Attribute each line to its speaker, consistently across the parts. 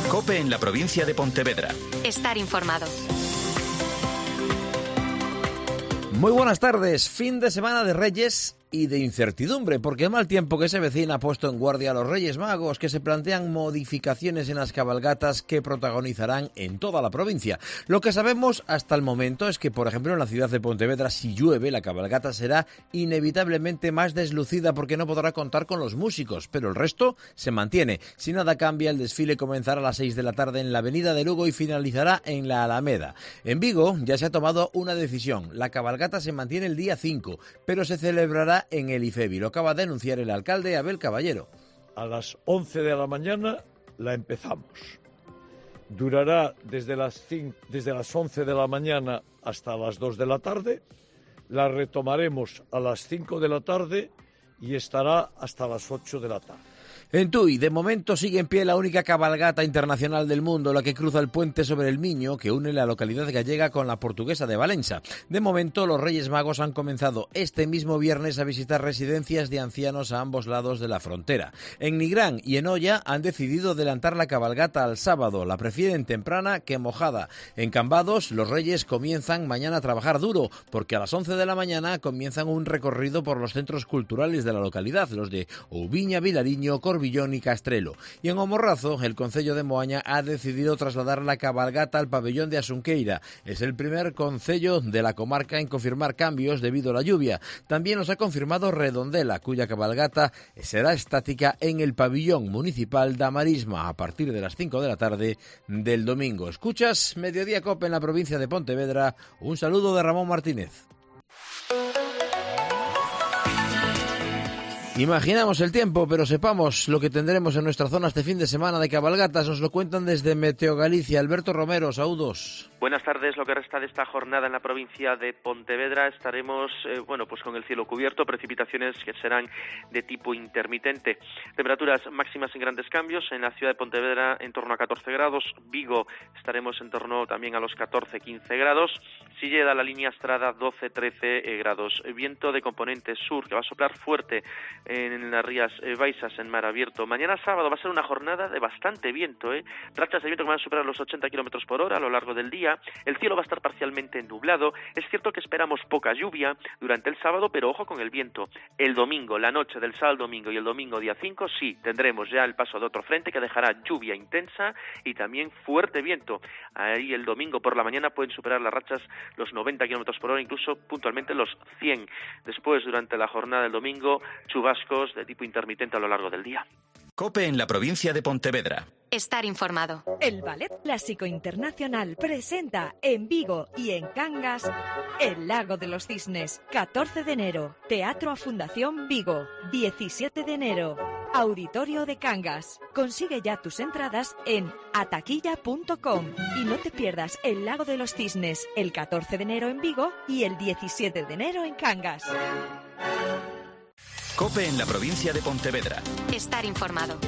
Speaker 1: COPE en la provincia de Pontevedra.
Speaker 2: Estar informado.
Speaker 3: Muy buenas tardes. Fin de semana de Reyes y de incertidumbre, porque el mal tiempo que se avecina ha puesto en guardia a los Reyes Magos, que se plantean modificaciones en las cabalgatas que protagonizarán en toda la provincia. Lo que sabemos hasta el momento es que, por ejemplo, en la ciudad de Pontevedra, si llueve, la cabalgata será inevitablemente más deslucida porque no podrá contar con los músicos, pero el resto se mantiene. Si nada cambia, el desfile comenzará a las 6 de la tarde en la avenida de Lugo y finalizará en la Alameda. En Vigo ya se ha tomado una decisión. La cabalgata se mantiene el día 5, pero se celebrará en el IFEBI. Lo acaba de anunciar el alcalde Abel Caballero.
Speaker 4: A las 11 de la mañana la empezamos. Durará desde las 11 de la mañana hasta las 2 de la tarde. La retomaremos a las 5 de la tarde y estará hasta las 8 de la tarde.
Speaker 3: En Tui, de momento sigue en pie la única cabalgata internacional del mundo, la que cruza el puente sobre el Miño, que une la localidad gallega con la portuguesa de Valencia. De momento, los Reyes Magos han comenzado este mismo viernes a visitar residencias de ancianos a ambos lados de la frontera. En Nigrán y en Oya han decidido adelantar la cabalgata al sábado, la prefieren temprana que mojada. En Cambados, los Reyes comienzan mañana a trabajar duro, porque a las 11 de la mañana comienzan un recorrido por los centros culturales de la localidad, los de Ouviña, Vilariño, Corbillón y Castrelo. Y en O Morrazo, el concello de Moaña ha decidido trasladar la cabalgata al pabellón de Asunqueira. Es el primer concello de la comarca en confirmar cambios debido a la lluvia. También los ha confirmado Redondela, cuya cabalgata será estática en el pabellón municipal de Marisma a partir de las 5 de la tarde del domingo. Escuchas Mediodía COPE en la provincia de Pontevedra. Un saludo de Ramón Martínez. Imaginamos el tiempo, pero sepamos lo que tendremos en nuestra zona este fin de semana de cabalgatas. Nos lo cuentan desde Meteo Galicia. Alberto Romero, saludos.
Speaker 5: Buenas tardes. Lo que resta de esta jornada en la provincia de Pontevedra estaremos, pues con el cielo cubierto, precipitaciones que serán de tipo intermitente. Temperaturas máximas sin grandes cambios. En la ciudad de Pontevedra en torno a 14 grados. Vigo estaremos en torno también a los 14-15 grados. Silleda, la línea Estrada, 12-13 grados. Viento de componente sur que va a soplar fuerte en las Rías Baixas, en mar abierto. Mañana sábado va a ser una jornada de bastante viento, rachas de viento que van a superar los 80 kilómetros por hora a lo largo del día. El cielo va a estar parcialmente nublado. Es cierto que esperamos poca lluvia durante el sábado, pero ojo con el viento. El domingo, la noche del sábado al domingo y el domingo día 5, sí, tendremos ya el paso de otro frente que dejará lluvia intensa y también fuerte viento. Ahí el domingo por la mañana pueden superar las rachas los 90 kilómetros por hora, incluso puntualmente los 100. Después, durante la jornada del domingo, chubascos de tipo intermitente a lo largo del día.
Speaker 1: COPE en la provincia de Pontevedra.
Speaker 2: Estar informado.
Speaker 6: El Ballet Clásico Internacional presenta en Vigo y en Cangas El Lago de los Cisnes. 14 de enero, Teatro a Fundación Vigo. 17 de enero, Auditorio de Cangas. Consigue ya tus entradas en ataquilla.com y no te pierdas El Lago de los Cisnes el 14 de enero en Vigo y el 17 de enero en Cangas.
Speaker 1: COPE en la provincia de Pontevedra.
Speaker 2: Estar informado.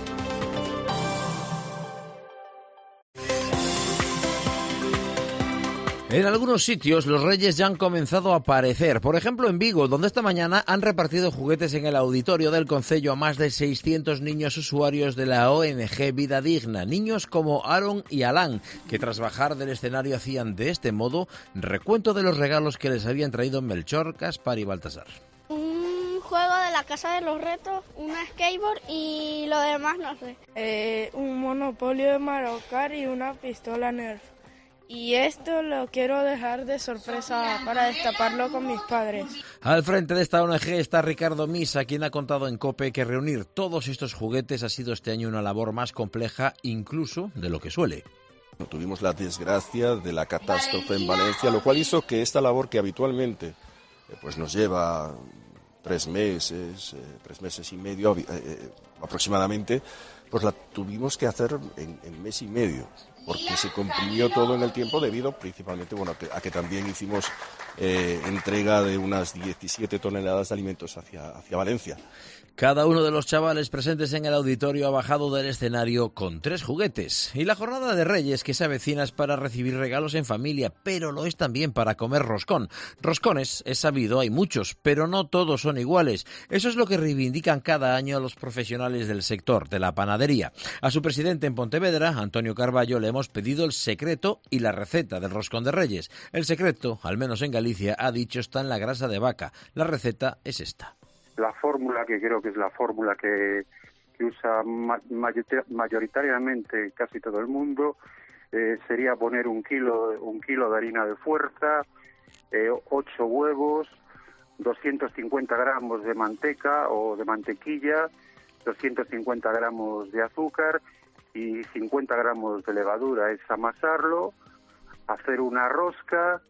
Speaker 3: En algunos sitios los reyes ya han comenzado a aparecer. Por ejemplo, en Vigo, donde esta mañana han repartido juguetes en el auditorio del concello a más de 600 niños usuarios de la ONG Vida Digna. Niños como Aaron y Alan, que tras bajar del escenario hacían de este modo recuento de los regalos que les habían traído Melchor, Gaspar y Baltasar.
Speaker 7: Un juego de la casa de los retos, una skateboard y lo demás no sé.
Speaker 8: Un monopolio de Mario Kart y una pistola Nerf. Y esto lo quiero dejar de sorpresa para destaparlo con mis padres.
Speaker 3: Al frente de esta ONG está Ricardo Misa, quien ha contado en COPE que reunir todos estos juguetes ha sido este año una labor más compleja incluso de lo que suele.
Speaker 9: Tuvimos la desgracia de la catástrofe en Valencia, lo cual hizo que esta labor que habitualmente pues nos lleva 3 meses y medio aproximadamente, pues la tuvimos que hacer en mes y medio, porque se comprimió todo en el tiempo debido principalmente a que también hicimos entrega de unas 17 toneladas de alimentos hacia Valencia.
Speaker 3: Cada uno de los chavales presentes en el auditorio ha bajado del escenario con 3 juguetes. Y la jornada de Reyes que se avecina es para recibir regalos en familia, pero lo es también para comer roscón. Roscones, es sabido, hay muchos, pero no todos son iguales. Eso es lo que reivindican cada año los profesionales del sector de la panadería. A su presidente en Pontevedra, Antonio Carballo, le hemos pedido el secreto y la receta del roscón de Reyes. El secreto, al menos en Galicia, ha dicho, está en la grasa de vaca. La receta es esta.
Speaker 10: La fórmula, que creo que es la fórmula que usa mayoritariamente casi todo el mundo, sería poner un kilo de harina de fuerza, 8 huevos, 250 gramos de manteca o de mantequilla, 250 gramos de azúcar y 50 gramos de levadura. Es amasarlo, hacer una rosca,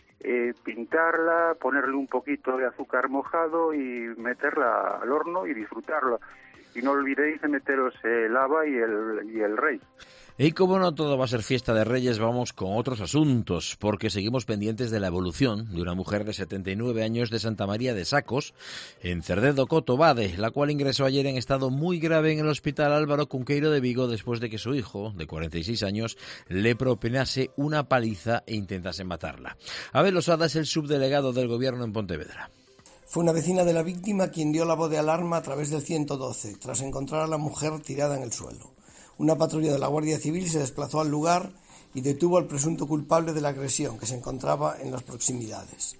Speaker 10: pintarla, ponerle un poquito de azúcar mojado y meterla al horno y disfrutarla. Y no olvidéis de meteros el haba y el rey.
Speaker 3: Y como no todo va a ser fiesta de Reyes, vamos con otros asuntos, porque seguimos pendientes de la evolución de una mujer de 79 años de Santa María de Sacos, en Cerdedo, Cotobade, la cual ingresó ayer en estado muy grave en el Hospital Álvaro Cunqueiro de Vigo después de que su hijo, de 46 años, le propinase una paliza e intentase matarla. Abel Osada es el subdelegado del Gobierno en Pontevedra.
Speaker 11: Fue una vecina de la víctima quien dio la voz de alarma a través del 112, tras encontrar a la mujer tirada en el suelo. Una patrulla de la Guardia Civil se desplazó al lugar y detuvo al presunto culpable de la agresión, que se encontraba en las proximidades.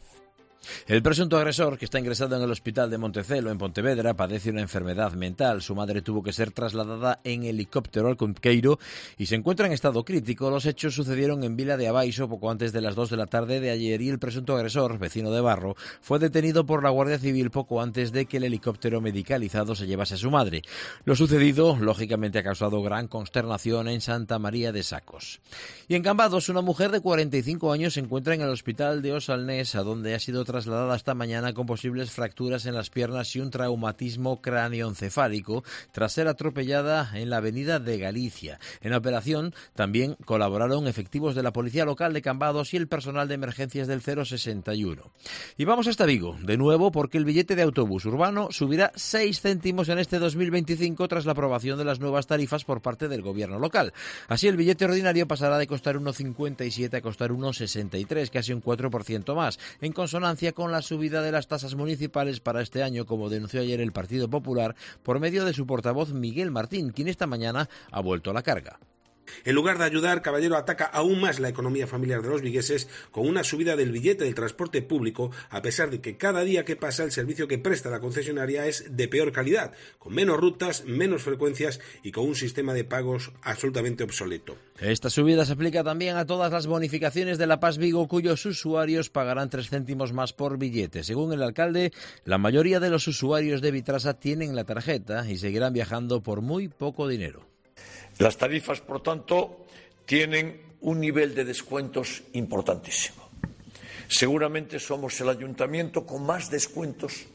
Speaker 3: El presunto agresor, que está ingresado en el hospital de Montecelo, en Pontevedra, padece una enfermedad mental. Su madre tuvo que ser trasladada en helicóptero al Cunqueiro y se encuentra en estado crítico. Los hechos sucedieron en Vila de Abaixo poco antes de las 2 de la tarde de ayer y el presunto agresor, vecino de Barro, fue detenido por la Guardia Civil poco antes de que el helicóptero medicalizado se llevase a su madre. Lo sucedido, lógicamente, ha causado gran consternación en Santa María de Sacos. Y en Cambados, una mujer de 45 años se encuentra en el hospital de Osalnés, a donde ha sido trasladada esta mañana con posibles fracturas en las piernas y un traumatismo cráneoencefálico tras ser atropellada en la avenida de Galicia. En la operación también colaboraron efectivos de la Policía Local de Cambados y el personal de emergencias del 061. Y vamos hasta Vigo, de nuevo, porque el billete de autobús urbano subirá 6 céntimos en este 2025 tras la aprobación de las nuevas tarifas por parte del gobierno local. Así, el billete ordinario pasará de costar 1,57 a costar 1,63, casi un 4% más, en consonancia con la subida de las tasas municipales para este año, como denunció ayer el Partido Popular por medio de su portavoz Miguel Martín, quien esta mañana ha vuelto a la carga.
Speaker 12: En lugar de ayudar, Caballero ataca aún más la economía familiar de los vigueses con una subida del billete del transporte público, a pesar de que cada día que pasa el servicio que presta la concesionaria es de peor calidad, con menos rutas, menos frecuencias y con un sistema de pagos absolutamente obsoleto.
Speaker 3: Esta subida se aplica también a todas las bonificaciones de La Paz Vigo, cuyos usuarios pagarán 3 céntimos más por billete. Según el alcalde, la mayoría de los usuarios de Vitrasa tienen la tarjeta y seguirán viajando por muy poco dinero.
Speaker 13: Las tarifas, por tanto, tienen un nivel de descuentos importantísimo. Seguramente somos el ayuntamiento con más descuentos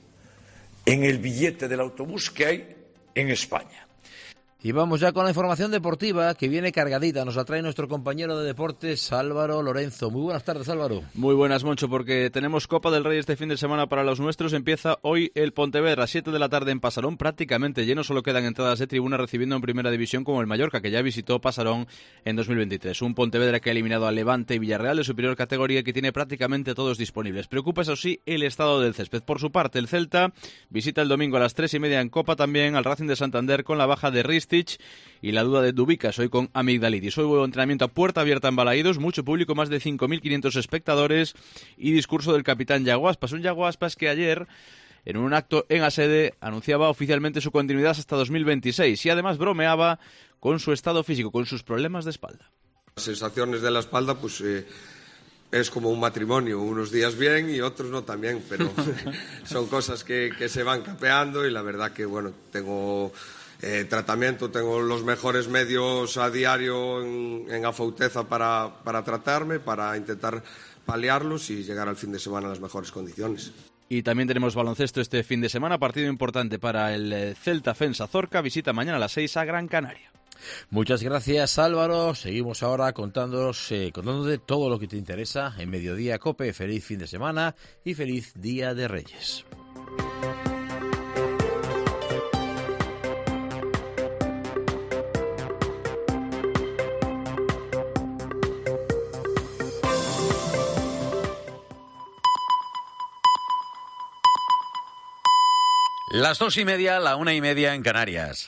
Speaker 13: en el billete del autobús que hay en España.
Speaker 3: Y vamos ya con la información deportiva, que viene cargadita. Nos la trae nuestro compañero de deportes, Álvaro Lorenzo. Muy buenas tardes, Álvaro.
Speaker 14: Muy buenas, Moncho, porque tenemos Copa del Rey este fin de semana para los nuestros. Empieza hoy el Pontevedra, 7 de la tarde en Pasarón, prácticamente lleno. Solo quedan entradas de tribuna recibiendo en primera división como el Mallorca, que ya visitó Pasarón en 2023. Un Pontevedra que ha eliminado a Levante y Villarreal de superior categoría, que tiene prácticamente todos disponibles. Preocupa, eso sí, el estado del césped. Por su parte, el Celta visita el domingo a las 3:30 en Copa también al Racing de Santander con la baja de Ristich y la duda de Dubicas hoy con Amigdalidis. Hoy hubo entrenamiento a puerta abierta en Balaídos, mucho público, más de 5.500 espectadores y discurso del capitán Yago Aspas. Un Yago Aspas que ayer, en un acto en la sede, anunciaba oficialmente su continuidad hasta 2026 y además bromeaba con su estado físico, con sus problemas de espalda.
Speaker 15: Las sensaciones de la espalda, pues es como un matrimonio, unos días bien y otros no tan bien, pero son cosas que se van capeando y la verdad que, bueno, tengo tratamiento, tengo los mejores medios a diario en Afouteza para tratarme, para intentar paliarlos y llegar al fin de semana en las mejores condiciones.
Speaker 14: Y también tenemos baloncesto este fin de semana, partido importante para el Celta Fensa Zorca, visita mañana a las 6 a Gran Canaria.
Speaker 3: Muchas gracias, Álvaro. Seguimos ahora contándote todo lo que te interesa en Mediodía COPE. Feliz fin de semana y feliz Día de Reyes.
Speaker 16: Las 2:30, la 1:30 en Canarias.